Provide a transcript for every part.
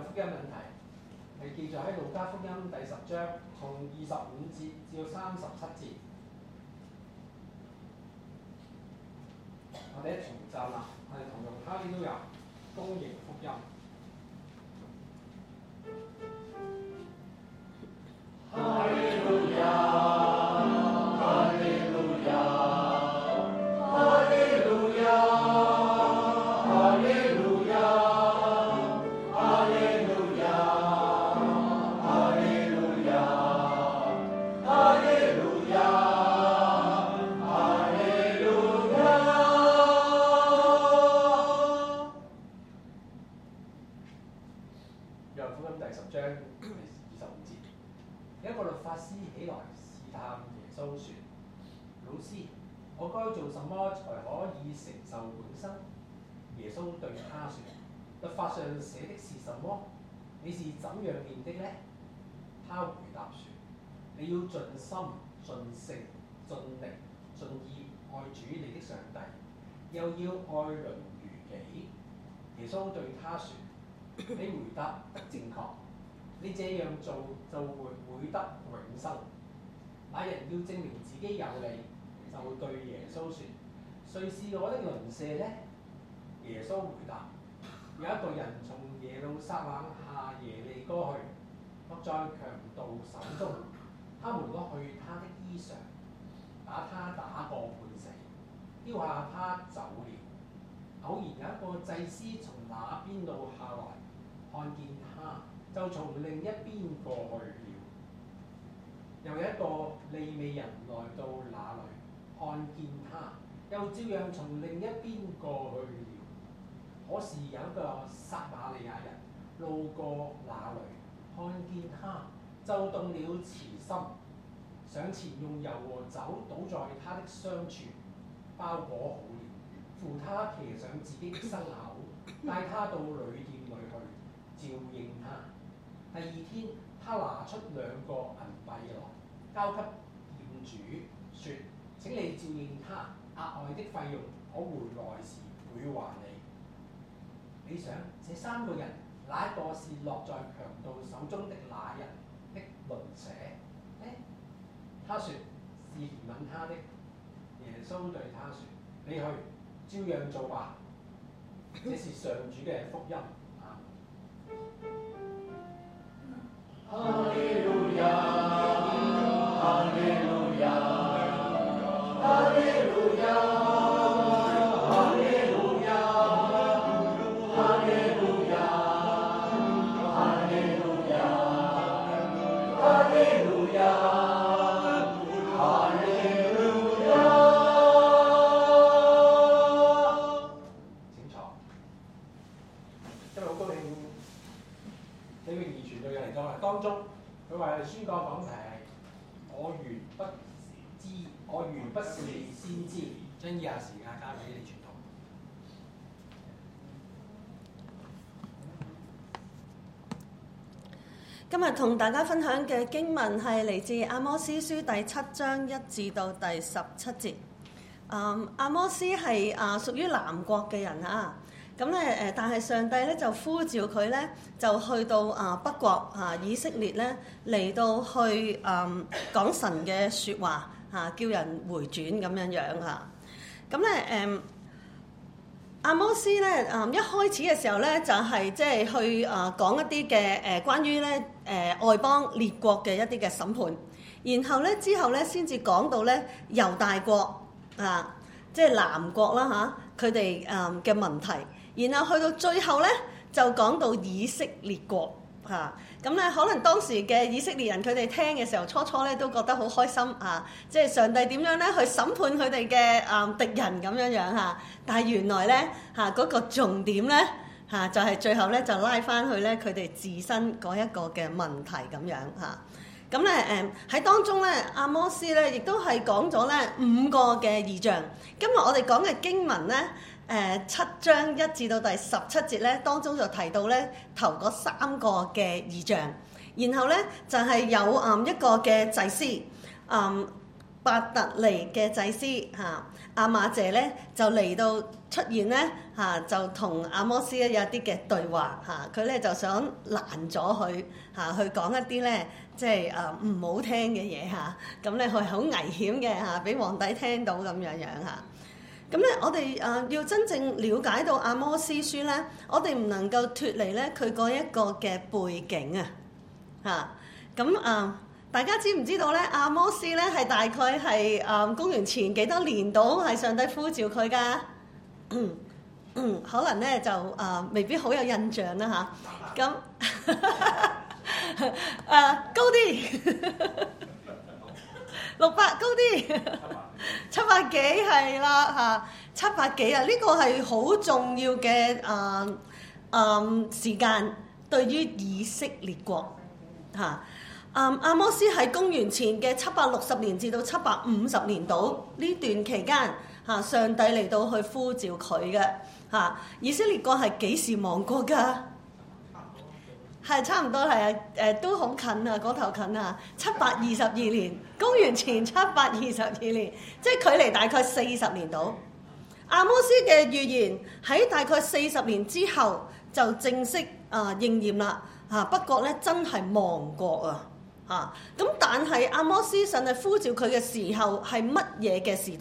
福音問題，係記載喺路加福音第10章，從25節至到37節。我哋一重讚啦，我哋同用哈利路亞公營福音。哈利路亞，哈利路亞，哈利路亞，哈利路亞，哈利路亞，哈利路亞，哈利路亞，哈利路亞。約翰福音第10章第25節，有一個律法師起來試探耶穌說：老師，我該做什麼才可以承受永生？耶穌對他說：律法上寫的是什麼？你是怎樣念的呢？他回答說：你要盡心、盡性、盡力、盡意愛主你的上帝，又要愛鄰如己。耶穌對他說：你回答得正確，你這樣做就會得永生。那人要證明自己有理，就對耶穌說：誰是我的鄰舍呢？耶穌回答：有一個人從耶路撒冷下耶利哥去，落在強盜手中，他們攞去他的衣裳，把他打個半死，丟下他走了。偶然有一個祭司從那邊路下來，看見他，就從另一邊過去了。又有一個利未人來到那裏，看見他，又照樣從另一邊過去了。可是有一個撒瑪利亞人路過那裏，看見他，就動了慈心，上前用油和酒倒在他的傷處，包裹好了，扶他騎上自己的牲口，帶他到旅店裏去，照應他。第二天，他拿出2個銀幣來，交給店主，說：請你照應他，額外的費用我回來時會還你。你想這3個人，哪一個是落在強盜手中的那人的鄰舍呢？他說是憐憫他的。耶穌對他說：你去，照樣做吧。這是上主嘅福音。哈利路亞，哈利路亞，哈利路亞，哈利路亞，哈利路亞，哈利路亞，哈利路亞，哈利路亞。請坐。今日好高興李泳儀傳道人嚟咗啦，當中佢話宣講講題係我原不是先知，將以下時間交俾你傳道。 今日同大家分享嘅經文係嚟自阿摩司書第7章1至到第17節。阿摩司係屬於南國嘅人啊。咁咧但係上帝咧就呼召佢咧，就去到北國以色列咧，嚟到去講神嘅説話叫人回轉咁樣樣嚇。咁咧阿摩司咧一開始嘅時候咧，就係即係去講一啲嘅關於咧外邦列國嘅一啲嘅審判，然後咧之後咧先至講到咧猶大國即係南國啦佢哋嘅問題。然後去到最後咧，就講到以色列國咁咧可能當時嘅以色列人佢哋聽嘅時候，初咧都覺得好開心即係上帝點樣咧去審判佢哋嘅敵人咁樣樣但係原來咧嗰個重點咧就係最後咧就拉翻去咧佢哋自身嗰一個嘅問題咁樣咁咧喺當中咧，阿摩司咧亦都係講咗咧5個嘅異象。今日我哋講嘅經文咧，7章1至到第17節咧，當中就提到咧頭嗰3個嘅異象，然後咧就係有一個嘅祭司， 伯特利嘅祭司亞瑪謝咧就嚟到出現咧就同阿摩斯咧有一啲嘅對話佢咧就想攔咗佢去講一啲咧即係唔好聽嘅嘢咁咧佢係好危險嘅俾皇帝聽到咁樣咁咧我哋要真正了解到阿摩司書咧，我哋唔能夠脫離咧佢嗰一個嘅背景咁大家知唔知道咧？阿摩司咧係大概係公元前幾多年度係上帝呼召佢㗎？可能咧就未必好有印象啦咁高啲600高啲700幾係啦700幾呢個係好重要嘅時間對於以色列國阿摩司喺公元前嘅760年至到750年度呢段期間上帝嚟到去呼召佢嘅以色列國係幾時亡國㗎？係差唔多係都好近嗰頭近722年，公元前722年，即係距離大概40年度。阿摩司嘅預言喺大概40年之後就正式應驗啦不過咧真係亡國咁但係阿摩司神係呼召佢嘅時候係乜嘢嘅時代？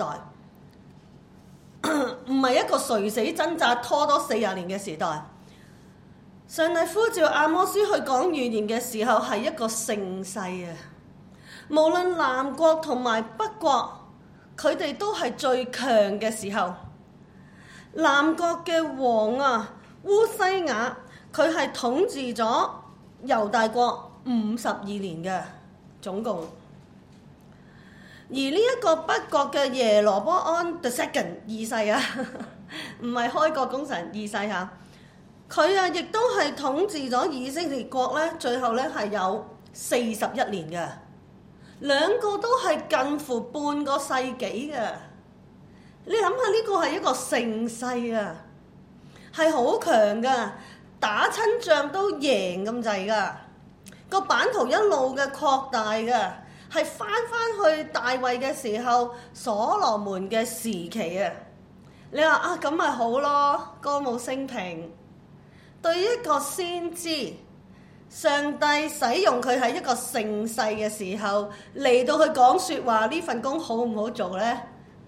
唔係一個垂死掙扎拖多40年嘅時代。上帝呼召阿摩司去講預言嘅時候係一個盛世無論南國同埋北國，佢哋都係最強嘅時候。南國嘅王烏西雅，佢係統治咗猶大國52年嘅總共，而呢一個北國嘅耶羅波安 the second 二世唔係開國功臣二世佢亦都係統治咗以色列國咧，最後咧係有41年嘅，兩個都係近乎半個世紀嘅。你諗下呢個係一個盛世係好強噶，打親仗都贏咁滯噶，個版圖一路嘅擴大嘅，係翻去大衛嘅時候所羅門嘅時期你話咁咪好咯，歌舞升平。對於一個先知，上帝使用佢喺一個盛世嘅時候嚟到去講說話，呢份工好唔好做呢？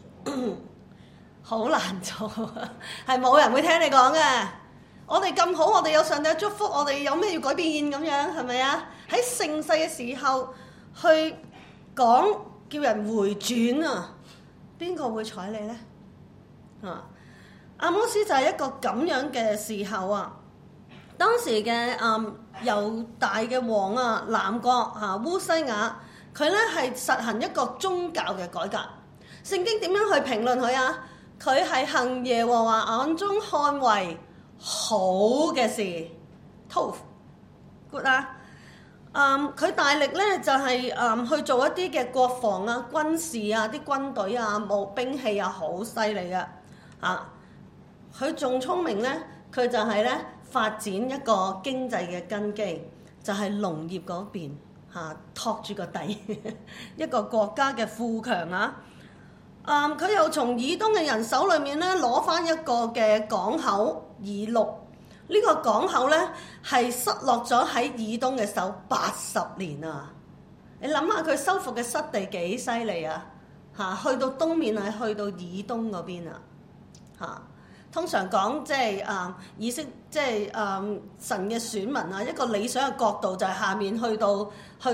好難做，係冇人會聽你講嘅。我哋咁好，我哋有上帝嘅祝福，我哋有咩要改變咁樣？係咪喺盛世嘅時候去講叫人回轉邊個會睬你呢？阿摩司就係一個咁樣嘅時候當時嘅猶大嘅王南國烏西雅，佢咧係實行一個宗教嘅改革。聖經點樣去評論佢佢係行耶和華眼中看為好嘅事 ，Tov good 佢大力咧就係去做一啲嘅國防軍事啲軍隊冇兵器好犀利嘅佢仲聰明咧，佢就係咧發展一個經濟嘅根基，就係農業嗰邊托住個底，一個國家嘅富強佢又從以東嘅人手裏面咧攞翻一個嘅港口以錄，呢個港口咧係失落咗喺以東嘅手80年你諗下佢收復嘅失地幾犀利去到東面係去到以東嗰邊通常講即係意識，即係神嘅選民一個理想嘅角度就係下面去到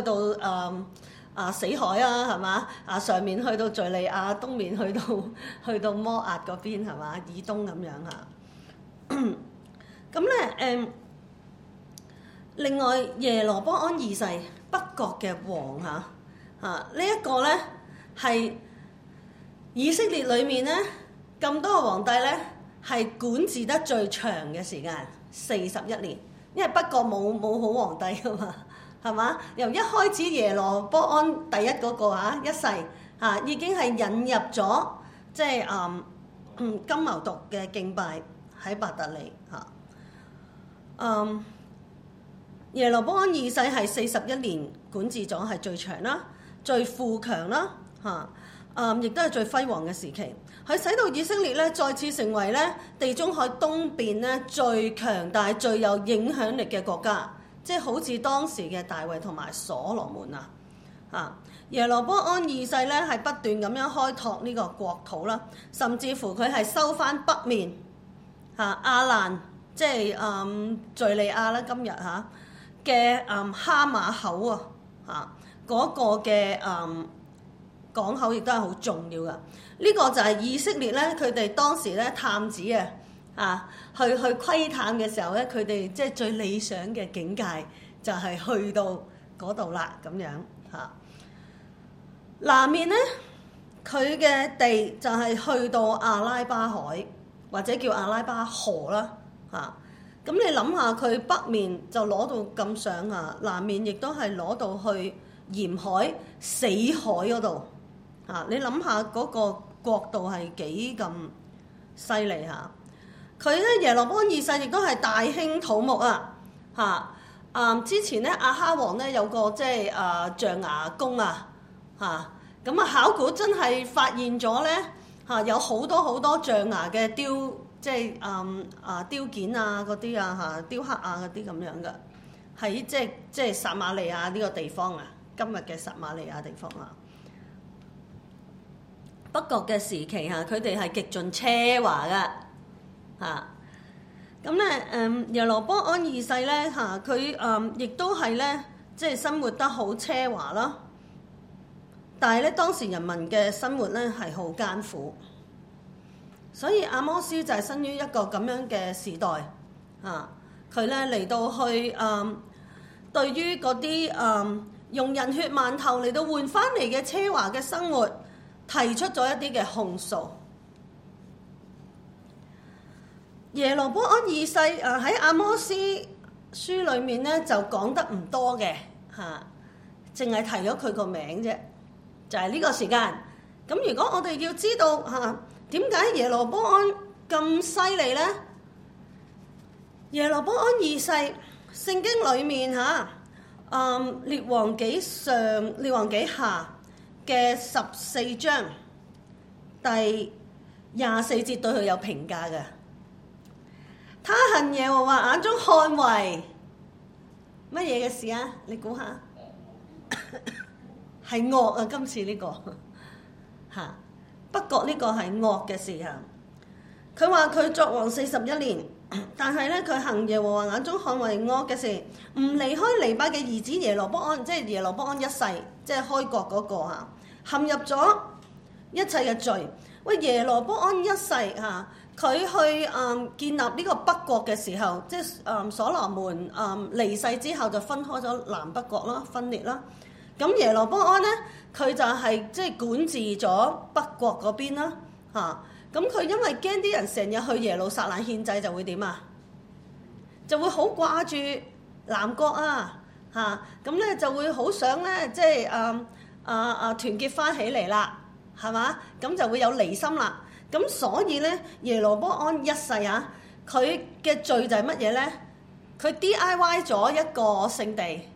死海係嘛上面去到敍利亞，東面去到摩押嗰邊係嘛以東咁樣咁咧另外耶羅波安二世北國嘅王呢一個咧係以色列裏面咧咁多個皇帝咧係管治得最長嘅時間41年，因為北國冇好皇帝噶嘛，係嘛？由一開始耶羅波安第一嗰個一世已經係引入咗即係金牛犢嘅敬拜喺伯特利耶羅波安二世係41年管治咗係最長啦，最富強啦亦都係最輝煌嘅時期。佢使到以色列咧再次成為咧地中海東邊咧最強大、最有影響力嘅國家，即係好似當時嘅大衛同埋所羅門啊。耶羅波安二世咧係不斷咁樣開拓呢個國土啦，甚至乎佢係收翻北面亞蘭，即係敍利亞啦，今日嘅哈馬口嗰個嘅港口亦都係好重要噶。呢個就係以色列咧，佢哋當時咧探子去窺探嘅時候咧，佢哋即係最理想嘅境界就係去到嗰度啦，咁樣嚇。南面咧，佢嘅地就係去到阿拉巴海或者叫阿拉巴河啦嚇。咁你諗下，佢北面就攞到咁上下，南面亦都係攞到去鹽海、死海嗰度。你諗下嗰個國度係幾咁犀利嚇？佢咧耶羅波安二世亦都係大興土木之前咧亞哈王咧有個即係象牙宮咁考古真係發現咗咧有好多象牙嘅即係雕件嗰啲雕刻嗰啲咁樣嘅，喺即係撒瑪利亞呢個地方今日嘅撒瑪利亞地方北國嘅時期佢哋係極盡奢華嘅咁咧耶羅波安二世咧佢亦都係咧即係生活得好奢華啦，但係咧當時人民嘅生活咧係好艱苦，所以阿摩斯就係生於一個咁樣嘅時代佢咧嚟到去對於嗰啲用人血饅頭嚟到換翻嚟嘅奢華嘅生活提出咗一啲嘅控訴。耶羅波安二世喺阿摩斯書裏面咧就講得唔多嘅淨係提咗佢個名啫，就係呢個時間。咁如果我哋要知道點解耶羅波安咁犀利咧？耶羅波安二世聖經裏面列王紀上、列王紀下嘅14章第24節對佢有評價嘅。他行耶和華眼中看為乜嘢嘅事啊？你估下？係惡今次呢個北國呢個係惡嘅事佢話佢作王41年，但係咧佢行耶和華眼中看為惡嘅事，唔離開尼八嘅兒子耶羅波安，即係耶羅波安一世，即係開國嗰個陷入咗一切嘅罪。喂，耶羅波安一世佢去建立呢個北國嘅時候，即係所羅門離世之後就分開咗南北國啦，分裂啦。咁耶羅波安咧，佢就係即係管治咗北國嗰邊啦咁佢因為驚啲人成日去耶路撒冷獻祭，就會點就會好掛住南國咁咧就會好想咧即係團結翻起嚟啦，係嘛？咁就會有離心啦。咁所以咧耶羅波安一世佢嘅罪就係乜嘢咧？佢 DIY 咗一個聖地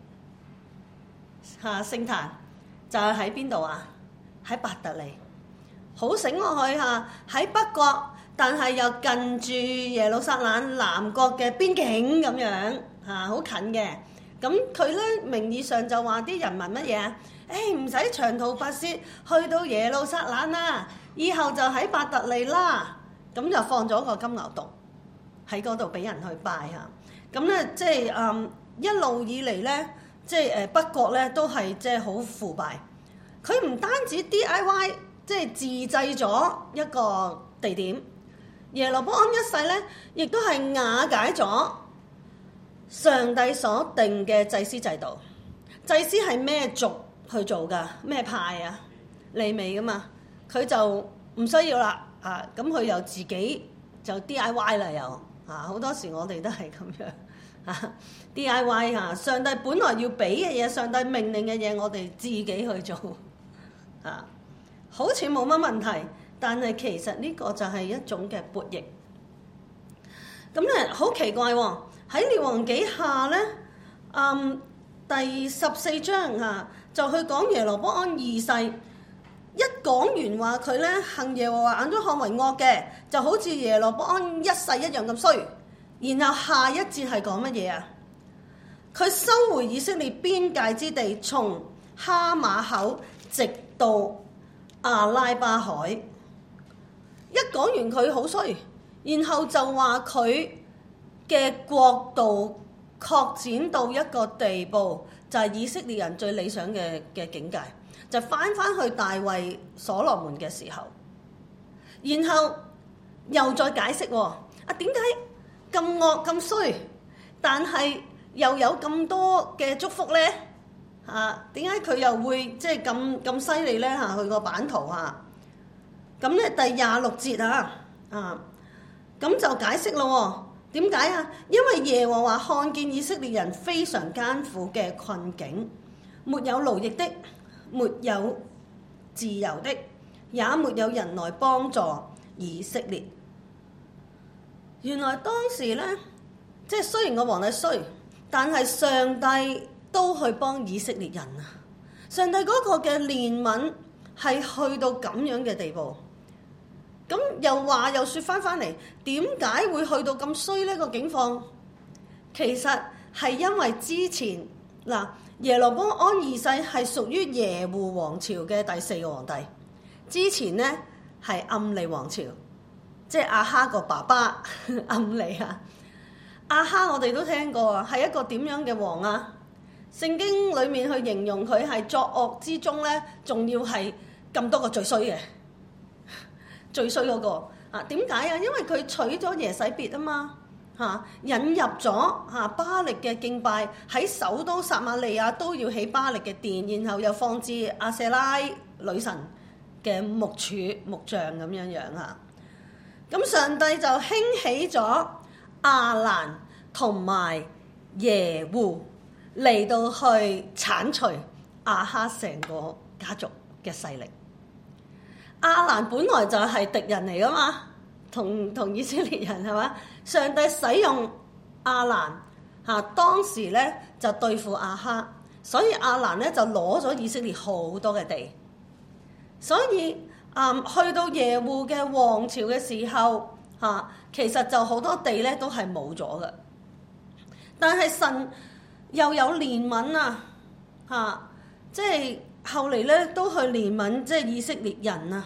聖壇，就係喺邊度喺伯特利。好醒落去喺北國，但係又近住耶路撒冷南國嘅邊境咁樣好近嘅。咁佢咧名義上就話啲人民乜嘢唔使長途跋涉去到耶路撒冷啦，以後就喺伯特利啦。咁就放咗個金牛犢喺嗰度俾人去拜咁咧即係一路以嚟咧，即係北國咧都係即係好腐敗。佢唔單止 DIY。即係自製咗一個地點，耶羅波安一世咧，亦都係瓦解咗上帝所定嘅祭司制度。祭司係咩族去做㗎？咩派利未㗎嘛？佢就唔需要啦咁佢又自己就 DIY 啦又好多時我哋都係咁樣DIY 上帝本來要俾嘅嘢，上帝命令嘅嘢，我哋自己去做好似冇乜問題，但係其實呢個就係一種嘅悖逆。咁咧好奇怪喎！喺列王紀下咧，第14章就去講耶羅波安二世一講完話佢咧行耶和華眼中看為惡嘅，就好似耶羅波安一世一樣咁衰。然後下一節係講乜嘢啊？佢收回以色列邊界之地，從哈馬口直到阿拉巴海。一講完佢好衰，然後就話佢嘅國度擴展到一個地步，就係以色列人最理想嘅境界，就翻去大衛所羅門嘅時候，然後又再解釋喎，點解咁惡咁衰，但係又有咁多嘅祝福咧？點解佢又會即係咁犀利咧？佢個版圖咁咧第26節咁就解釋咯。點解啊？因為耶和華看見以色列人非常艱苦嘅困境，沒有勞役的，沒有自由的，也沒有人來幫助以色列。原來當時咧，即係雖然個皇帝衰，但係上帝都去幫以色列人啊！上帝嗰個嘅憐憫係去到咁樣嘅地步。咁又話又説翻嚟，點解會去到咁衰呢個境況？其實係因為之前耶羅波安二世係屬於耶戶王朝嘅第4個皇帝，之前呢係暗利王朝，即係亞哈個爸爸暗利啊。亞哈我哋都聽過啊，係一個點樣嘅王啊？聖經裡面去形容佢係作惡之中呢，仲要係咁多個最衰嘅。最衰嗰個點解啊？因為佢娶咗耶洗別啊嘛，引入咗巴力嘅敬拜，喺首都撒瑪利亞都要起巴力嘅殿，然後又放置亞舍拉女神嘅木像咁樣咁上帝就興起咗亞蘭同埋耶戶嚟到去剷除亞哈成個家族嘅勢力。亞蘭本來就係敵人嚟噶嘛，同以色列人係嘛？上帝使用亞蘭當時咧就對付亞哈，所以亞蘭咧就攞咗以色列好多嘅地。所以去到耶戶嘅王朝嘅時候其實就好多地咧都係冇咗嘅。但係神又有憐憫即係後嚟咧都去憐憫即係以色列人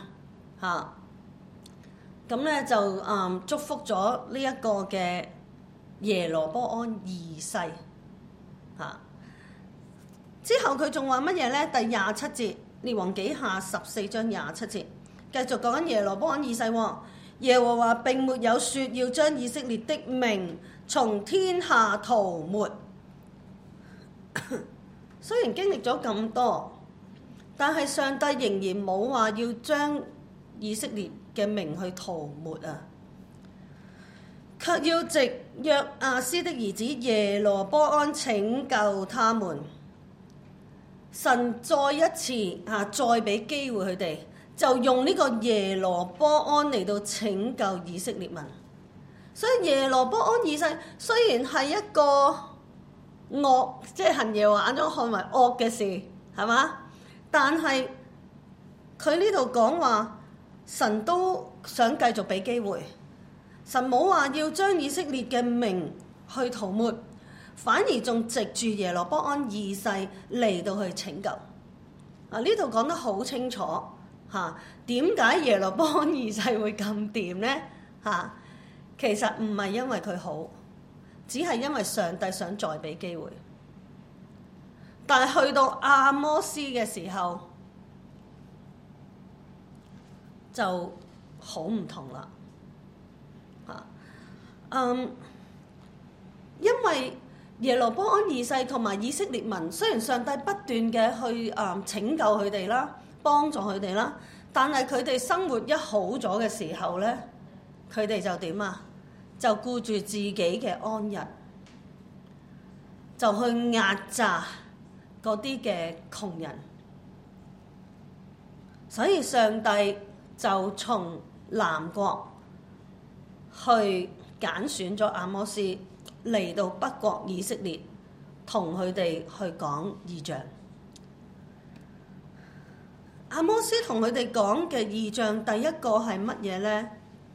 咁咧就祝福咗呢一個嘅耶羅波安二世之後佢仲話乜嘢咧？第27節列王紀下14章27節繼續講緊耶羅波安二世喎。耶和華並沒有說要將以色列的名從天下塗抹。雖然經歷咗咁多，但係上帝仍然冇話要將以色列嘅名去塗抹卻要藉約亞斯的兒子耶羅波安拯救他們。神再一次再俾機會佢哋，就用呢個耶羅波安嚟到拯救以色列民。所以耶羅波安二世雖然係一個惡，即係行耶和華眼中看為惡嘅事，係嘛？但係佢呢度講話，神都想繼續俾機會。神冇話要將以色列嘅名去塗抹，反而仲藉住耶羅波安二世嚟到去拯救。呢度講得好清楚點解耶羅波安二世會咁掂呢？其實唔係因為佢好，只係因為上帝想再俾機會。但係去到阿摩斯嘅時候，就好唔同啦。因為耶羅波安二世同埋以色列民，雖然上帝不斷嘅去拯救佢哋啦，幫助佢哋啦，但係佢哋生活一好咗嘅時候咧，佢哋就點啊？就顧住自己嘅安逸，就去壓榨嗰啲嘅窮人。所以上帝就從南國去揀選咗阿摩斯嚟到北國以色列，同佢哋去講異象。 阿摩斯同佢哋講嘅異象，第一個係乜嘢呢？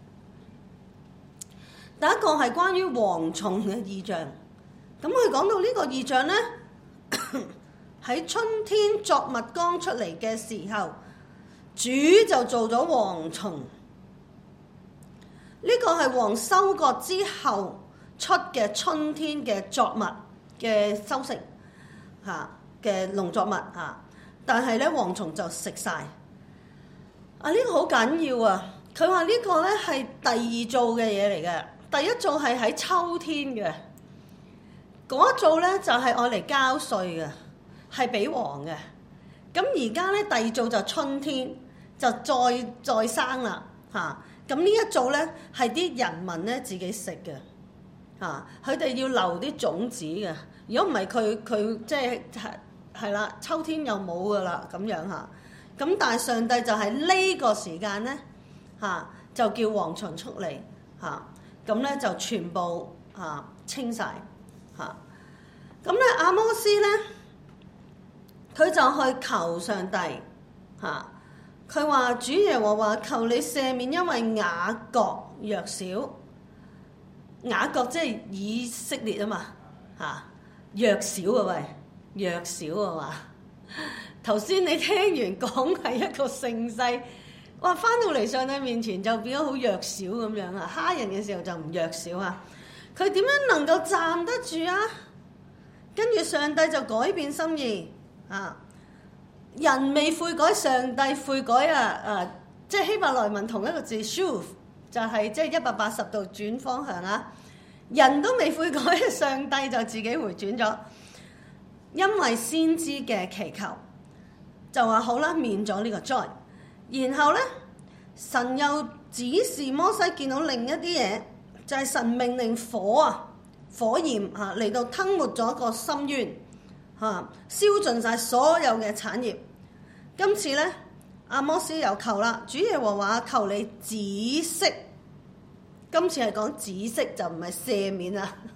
第一個係關於蝗蟲嘅異象。咁佢講到呢個異象呢，喺春天作物剛出嚟嘅時候，主就做咗蝗蟲。呢個係王收割之後出嘅春天嘅作物嘅收成嘅農作物嚇，但係咧蝗蟲就食晒。呢個好緊要啊！佢話呢個咧係第二造嘅嘢嚟嘅，第一造係喺秋天嘅，嗰一造咧就係愛嚟交稅嘅，係俾王嘅。咁而家咧第二造就春天就再生啦嚇。咁呢一造咧係啲人民咧自己食嘅嚇，佢哋要留啲種子嘅。如果唔係佢即係啦，秋天又冇噶啦咁樣嚇。咁但係上帝就喺呢個時間咧就叫蝗蟲出嚟嚇，咁咧就全部清晒嚇。咁咧阿摩斯咧佢就去求上帝嚇。佢話：主耶和華，求你赦免，因為雅各弱小。雅各即係以色列啊嘛弱小啊喂，弱小啊嘛。頭先你聽完講係一個盛世，哇！翻到嚟上帝面前就變咗好弱小咁樣啊！蝦人嘅時候就唔弱小啊。佢點樣能夠站得住啊？跟住上帝就改變心意人未悔改，上帝悔改即係希伯來文同一個字 shuv， 就係即係180度轉方向啊！人都未悔改，上帝就自己回轉咗，因為先知嘅祈求，就話好啦，免咗呢個災。然後咧，神又指示摩西見到另一啲嘢，就係神命令火焰嚟到吞沒咗個深淵燒盡晒所有嘅產業。今次咧，阿摩斯又求啦，主耶和華，求你止息。今次係講止息，就唔係赦免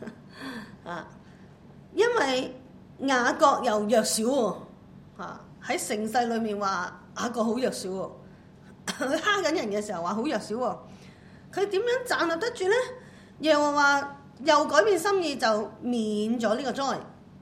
因為雅各又弱小喎喺盛世裏面話雅各好弱小喎，佢蝦緊人嘅時候話好弱小喎，佢點樣站立得住咧？耶和華又改變心意，就免咗呢個災。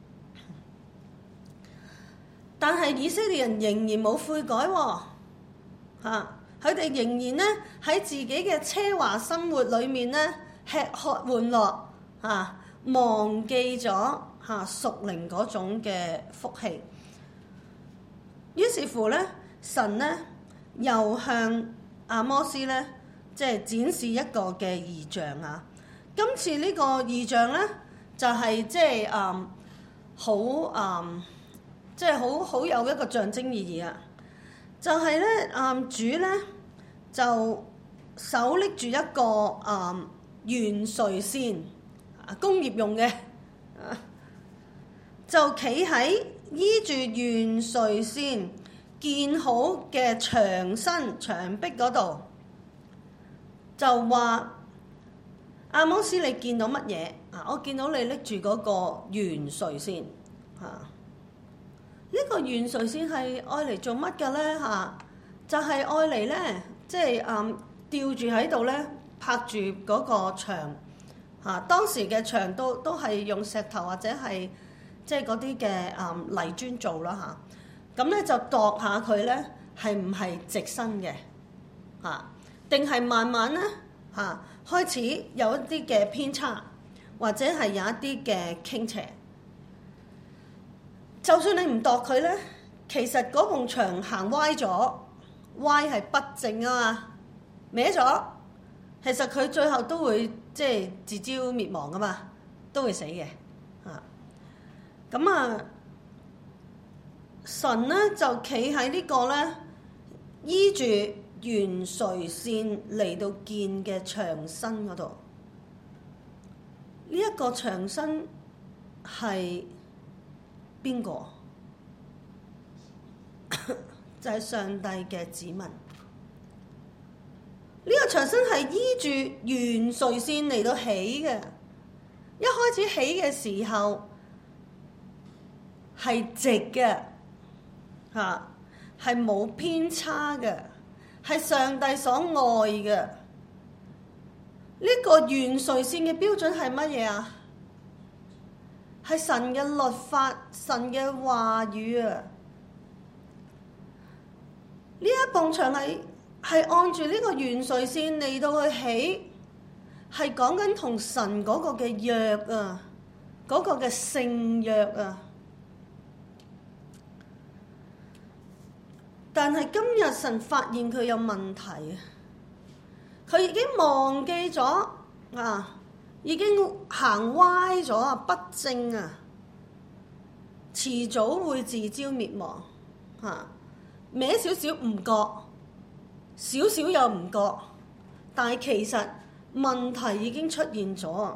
但係以色列人仍然冇悔改喎，佢哋仍然咧喺自己嘅奢華生活裏面咧吃喝玩樂忘記咗屬靈嗰種嘅福氣。於是乎咧，神咧又向阿摩斯咧即係展示一個嘅異象今次呢個異象咧就係即係即係好有一個象徵意義就係咧主咧就手拎住一個圓垂線工業用嘅就企喺依住圓垂線建好嘅牆壁嗰度，就話阿摩斯，你見到乜嘢我見到你拎住嗰個圓垂線呢個圓垂線係愛嚟做乜嘅咧就係愛嚟咧，即係吊住喺度咧，拍住嗰個牆當時嘅牆都係用石頭或者係即係嗰啲嘅泥磚做啦咁咧就度下佢咧係唔係直身嘅定係慢慢咧開始有一啲嘅偏差，或者係有一啲嘅傾斜。就算你唔度佢咧，其實嗰埲牆行歪咗，歪係不正啊嘛，歪咗，其實佢最後都會即係自招滅亡噶嘛，都會死嘅神咧就企喺呢個咧依住圓垂線嚟到建嘅牆身嗰度，呢一個牆身係邊個？就係上帝嘅子民。呢個牆身係依住圓垂線嚟到起嘅。一開始起嘅時候係直嘅， 係冇偏差嘅，係上帝所愛嘅。呢個完垂線嘅標準係乜嘢啊？係神嘅律法、神嘅話語啊！呢一埲牆係按住呢個完垂線嚟到去起，係講緊同神嗰個嘅約啊，嗰個嘅聖約啊。但係今日神發現佢有問題啊！佢已經忘記咗啊，已經行歪咗啊，不正啊，遲早會自招滅亡嚇。歪少少唔覺，少少又唔覺，但係其實問題已經出現咗。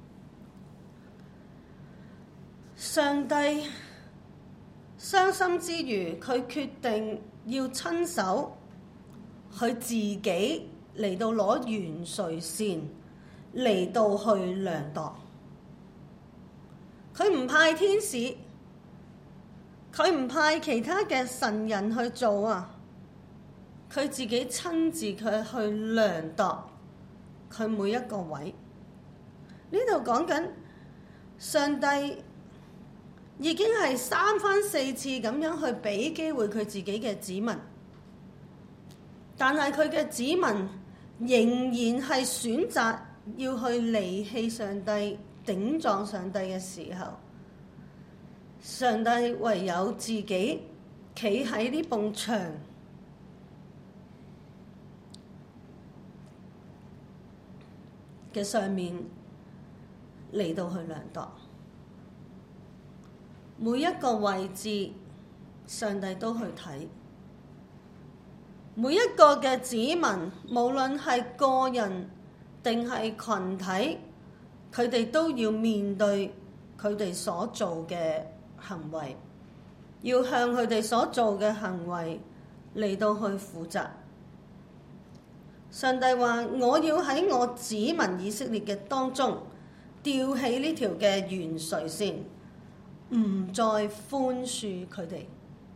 上帝傷心之餘，佢決定要親手佢自己嚟到攞完垂線嚟到去量度。佢唔派天使，佢唔派其他嘅神人去做啊！佢自己親自佢去量度佢每一個位。呢度講緊上帝已經係三番四次咁樣去俾機會佢自己嘅子民，但係佢嘅子民仍然係選擇要去離棄上帝、頂撞上帝嘅時候，上帝唯有自己企喺呢埲牆嘅上面嚟到去量度。每一個位置，上帝都去睇。每一個嘅子民，無論係個人定係群體，佢哋都要面對佢哋所做嘅行為，要向佢哋所做嘅行為嚟到去負責。上帝話：我要喺我子民以色列嘅當中吊起呢條嘅完垂線，唔再寬恕佢哋。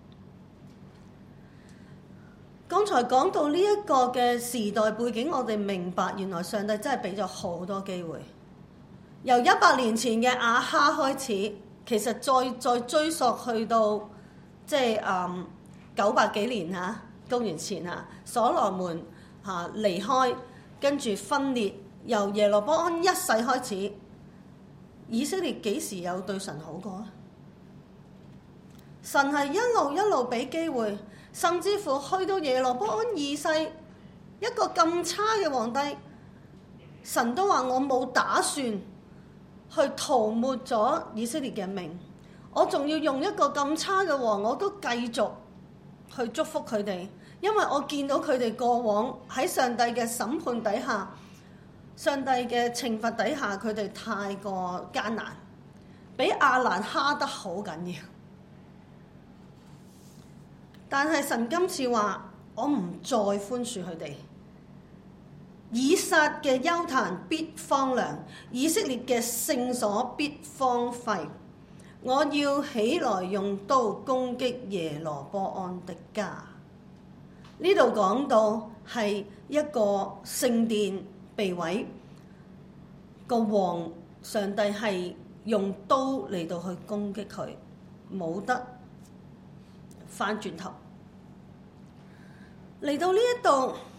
剛才講到呢一個嘅時代背景，我哋明白原來上帝真係俾咗好多機會。由100年前嘅亞哈開始，其實再追溯去到即係900幾年嚇，公元前嚇，所羅門嚇離開，跟住分裂，由耶羅波安一世開始，以色列幾時有對神好過啊？神係一路俾機會，甚至乎去到耶羅波安二世，一個咁差嘅皇帝，神都話我冇打算去塗抹咗以色列嘅名，我仲要用一個咁差嘅王，我都繼續去祝福佢哋，因為我見到佢哋過往喺上帝嘅審判底下，上帝嘅懲罰底下，佢哋太過艱難，俾亞蘭蝦得好緊要。但係神今次話：我唔再寬恕佢哋。以撒嘅邱壇必荒涼，以色列嘅聖所必荒廢。我要起來用刀攻擊耶羅波安的家。呢度講到係一個聖殿被毀，個王上帝係用刀嚟到去攻擊佢，冇得翻轉頭。嚟到呢一度，